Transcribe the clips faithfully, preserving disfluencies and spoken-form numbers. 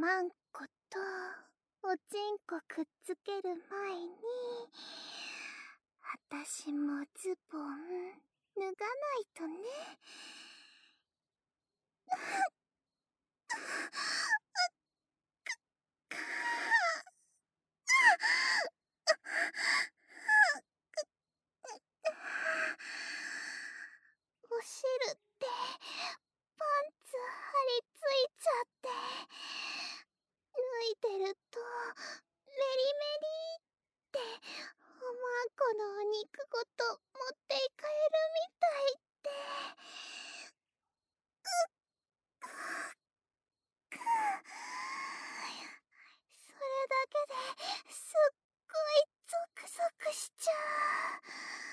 まんことおちんこくっつける前に、あたしもズボン脱がないとね。お汁ってパンツ張り付いちゃって、脱いでるとメリメリっておまんこのお肉ごと持っていかれるみたいって。うっくっそれだけですっごいゾクゾクしちゃう。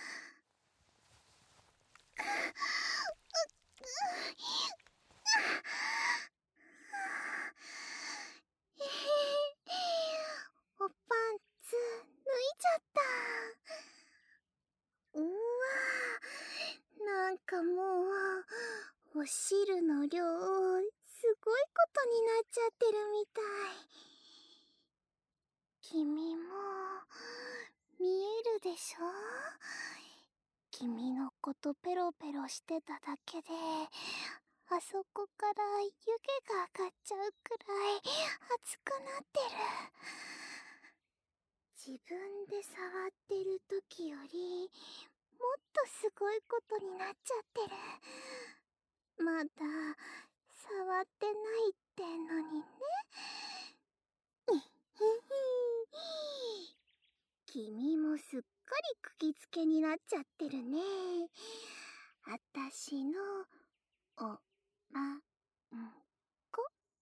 おパンツ脱いじゃった。うわー、なんかもうお汁の量すごいことになっちゃってるみたい。君も見えるでしょ？君のことペロペロしてただけであそこから湯気が上がっちゃうくらい熱くなってる。自分で触ってる時よりもっとすごいことになっちゃってる。まだ触ってないってのにね。君もすっかり釘付けになっちゃってるね。あたしのおまんこ。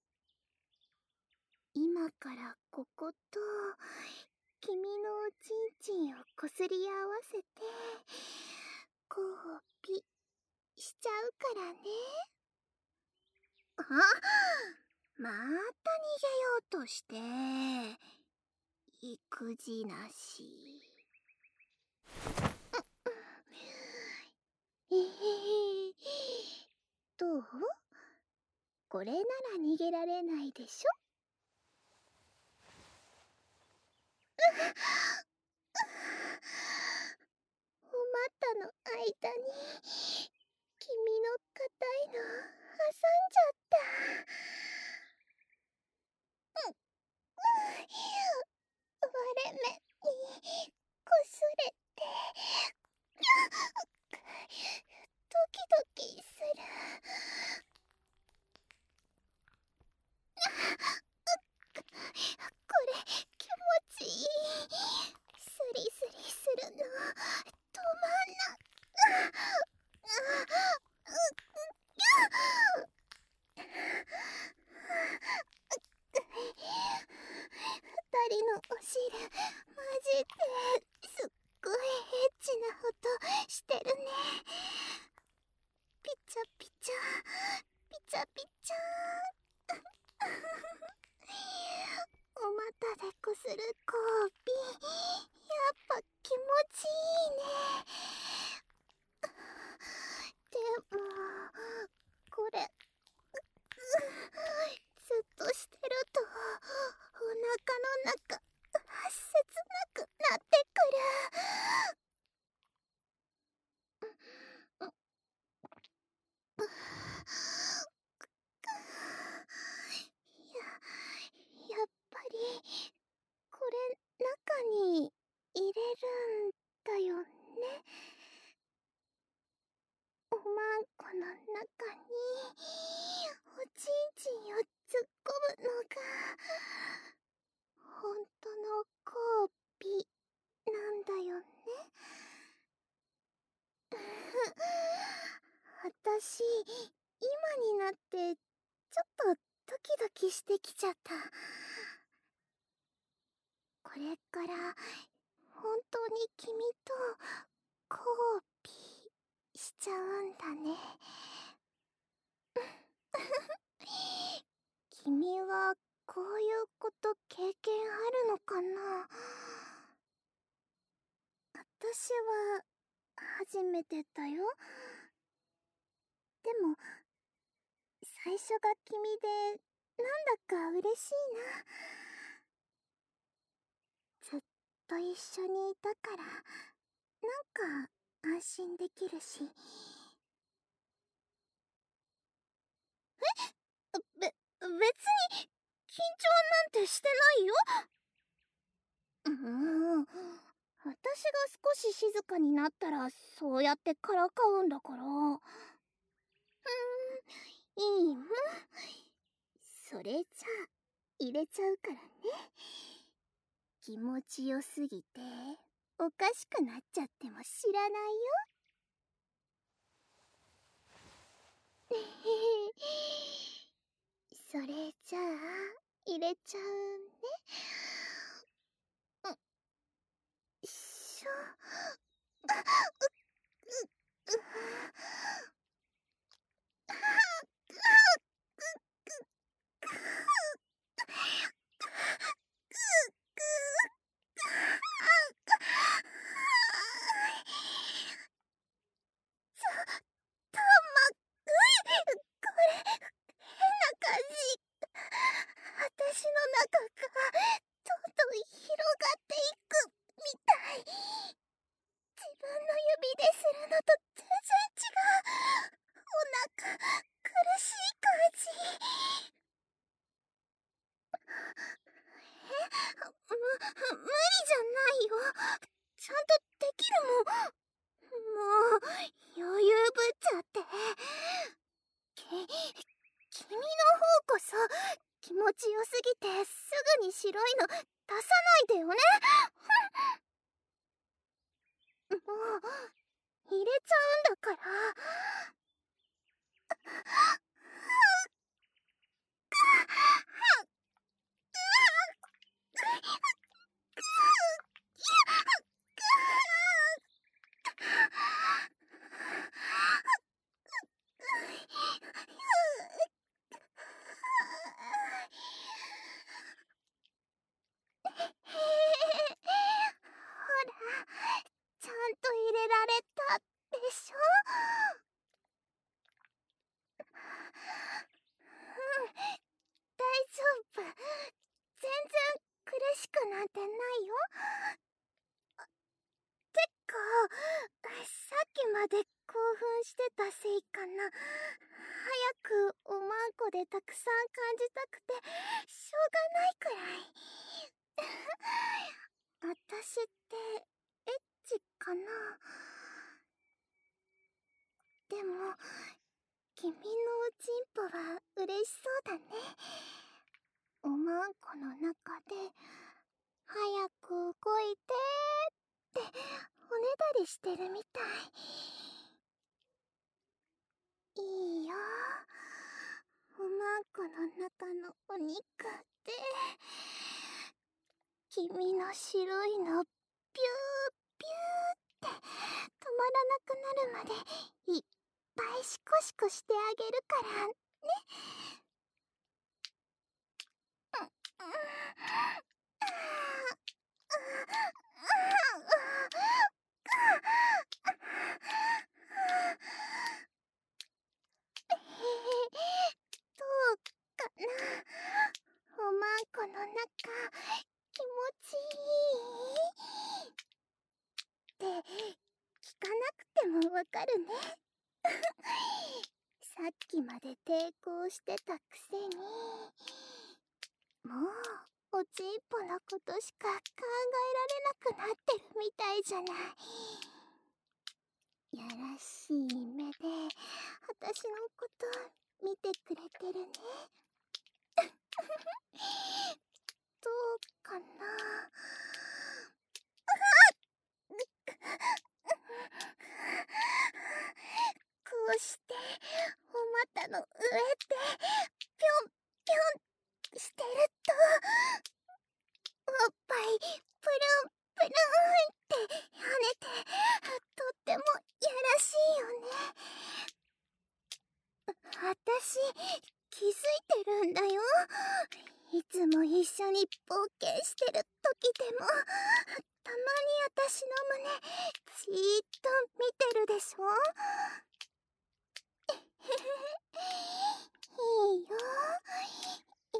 今からここと君のおちんちんをこすり合わせてこうピしちゃうからね。あ、また逃げようとして育児なし。えへへ。どう？これなら逃げられないでしょ？お股の間に君の硬いの挟んじゃった。うん、割れ目にこすれてドキドキする。これ気持ちいい。スリスリするの止まんな。二人のお汁混じってすっごいエッチな音してるね。ピチャピチャピチャピチャお股でこするコーピー、やっぱ気持ちいいね。でもこれずっとしてるとお腹の中切なくなってくる。や、やっぱりこれ中に入れるんだよね。おまんこの中におちんちんを突っ込むのがほんとのコーピなんだよね。あたし今になってちょっとドキドキしてきちゃった。これから本当に君とコーピーしちゃうんだね。君はこういうこと経験あるのかな？あたしは初めてだよ。でも最初が君でなんだか嬉しいな。ずっと一緒にいたからなんか安心できるし。えべ、別に緊張なんてしてないよ。うーん、私が少し静かになったらそうやってからかうんだから。うーん、いいもん。それじゃあ入れちゃうからね。気持ちよすぎておかしくなっちゃっても知らないよ。それじゃあ入れちゃうね。うっしょ。うっうったまうい、これ変な感じ。私の中がどんどん広がっていくみたい。自分の指でするのと全然違う。お腹苦しい感じ。え、む、無理じゃないよ。ちゃんとできるもん。もう余裕ぶっちゃって。き、君の方こそ気持ちよすぎてすぐに白いの出さないでよね。もう入れちゃうんだから。ほら、ちゃんと入れられたでしょ。うん、大丈夫。全然苦しくなんてないよ。てか、さっきまで興奮してたせいかな。早くおまんこでたくさん感じたくてしょうがないくらい。私ってエッチかな。でも君のおちんぽは嬉しそうだね。おまんこの中で早く動いてっておねだりしてるみたい。いいよ。おまんこの中のお肉って君の白いのビュービューって止まらなくなるまでいっぱいシコシコしてあげるからね。うん、どうかな。おまんこの中気持ちいいって聞かなくてもわかるね。さっきまで抵抗してたくせにもうおちんぽのことしか考えられなくなってるみたいじゃない。やらしい目で私のこと見てくれてるね。どうかな。こうしてお股の上でぴょんぴょんしてるとおっぱいプルンプルンって跳ねてとってもやらしいよね。私気づいてるんだよ。いつも一緒に冒険してる時でもたまに私の胸じーっと見てるでしょ。いいよ、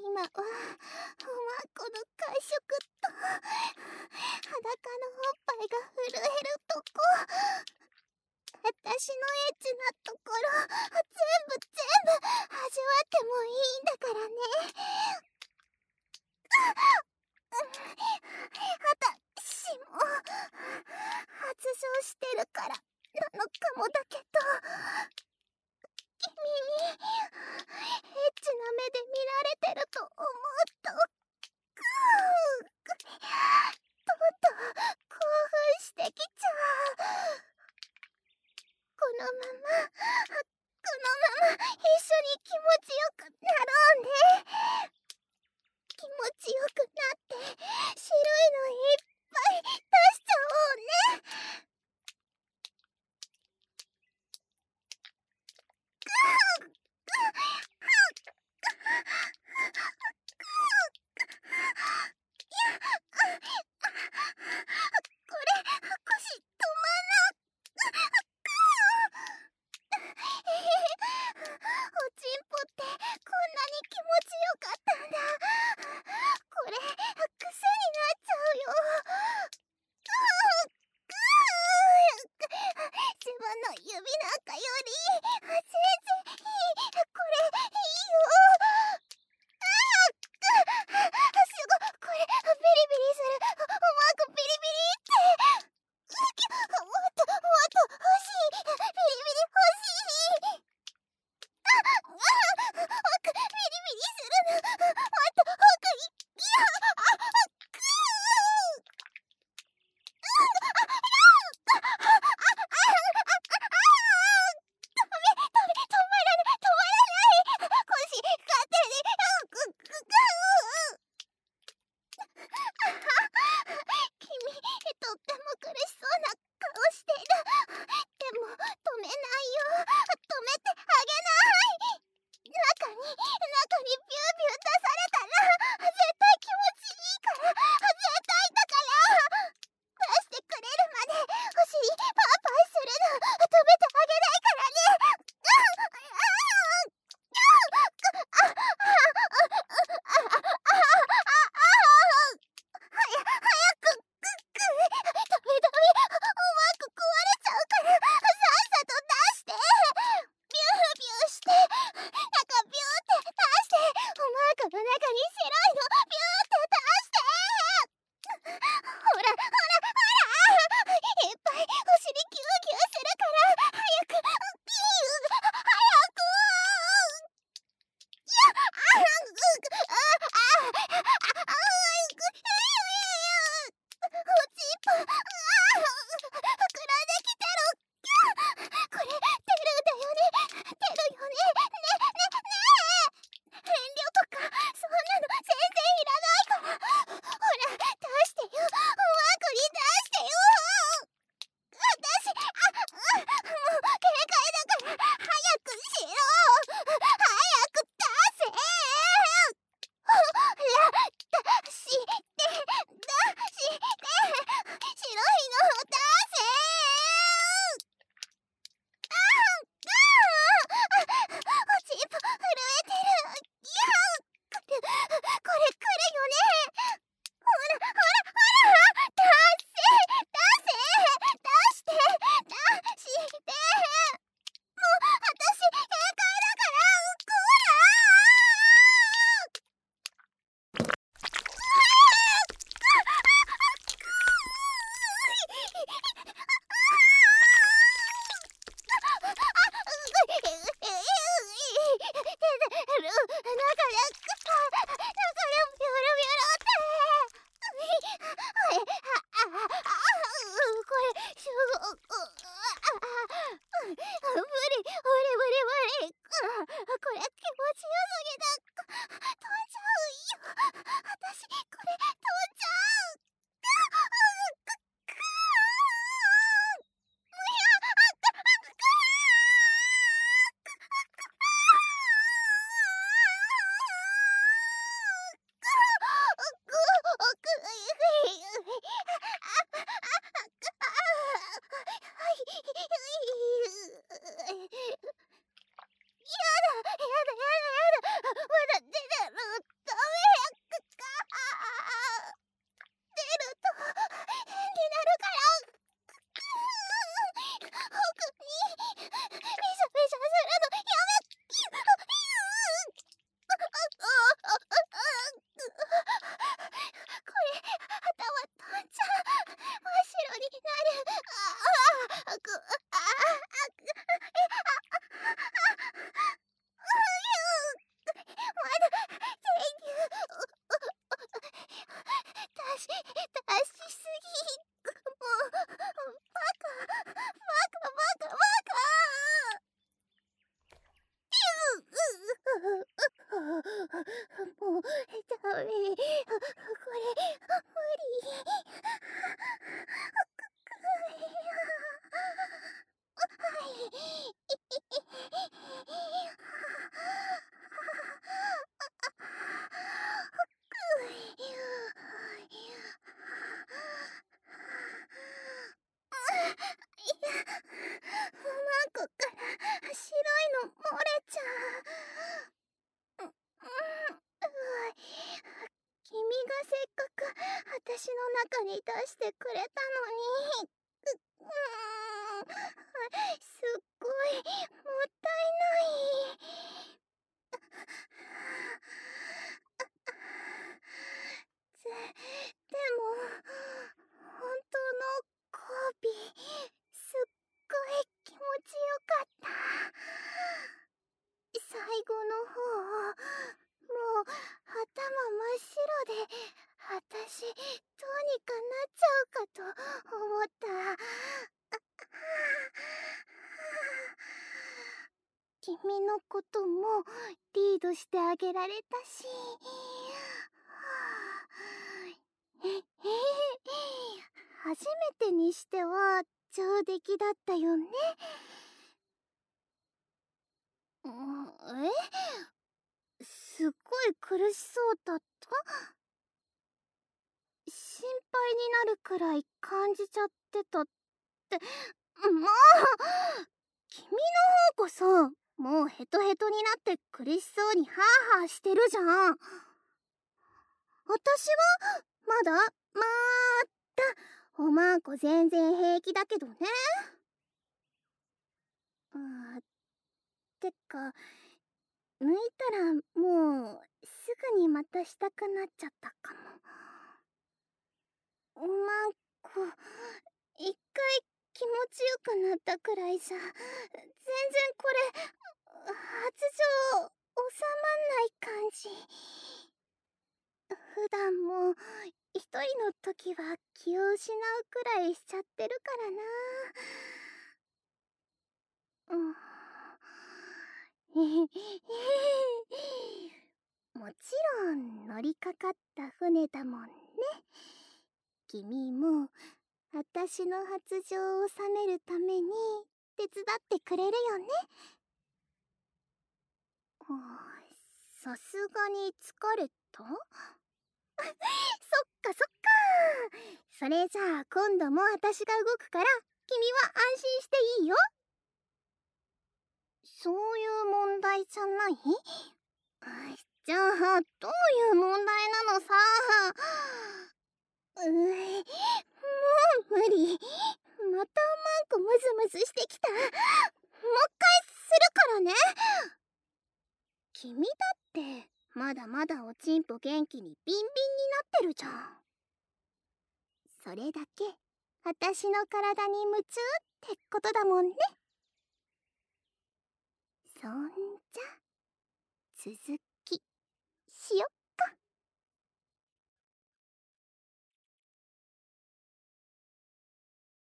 れ気持ちよすぎだ。飛んじゃうよ。私これ飛んじゃう。くくーむやあくくもうダメ、これ無理。マンコから白いの漏れちゃう。うん、君がせっかく私の中に出してくれたのに。ううーん、すっごいもったいない。で、でも本当の交尾すっごい気持ちよかった。最後の方もう頭真っ白で私どうにかなっちゃうかと思った。君のこともリードしてあげられたし、ええ初めてにしては上出来だったよね。うん、えすっごい苦しそうだった？心配になるくらい感じちゃってたって、まあ君の方こそもうヘトヘトになって苦しそうにハーハーしてるじゃん。私はまだまーだおまんこ全然平気だけどね。あーてか抜いたらもうすぐにまたしたくなっちゃったかも。おまんこ一回気持ちよくなったくらいじゃ全然これ発情収まんない感じ。普段も一人の時は気を失うくらいしちゃってるからな。うんもちろん乗りかかった船だもんね。君も私の発情を収めるために手伝ってくれるよね。さすがに疲れた？そっかそっか。それじゃあ今度も私が動くから君は安心していいよ。そういう問題じゃない？じゃあどういう問題なのさ。うーもう無理。またマンコムズムズしてきた。もう一回するからね。君だってまだまだおちんぽ元気にビンビンになってるじゃん。それだけ私の体に夢中ってことだもんね。そんじゃ続きしよっ